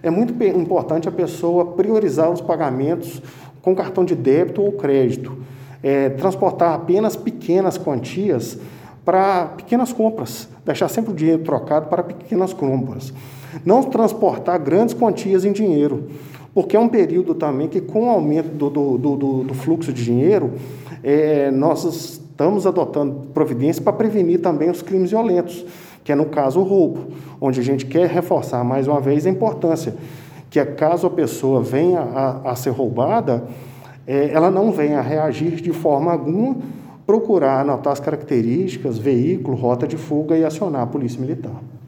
É muito importante a pessoa priorizar os pagamentos com cartão de débito ou crédito, transportar apenas pequenas quantias para pequenas compras, deixar sempre o dinheiro trocado para pequenas compras. Não transportar grandes quantias em dinheiro, porque é um período também que, com o aumento do fluxo de dinheiro, nós estamos adotando providências para prevenir também os crimes violentos, que é, no caso, o roubo, onde a gente quer reforçar, mais uma vez, a importância que, caso a pessoa venha a ser roubada, ela não venha a reagir de forma alguma, procurar anotar as características, veículo, rota de fuga e acionar a Polícia Militar.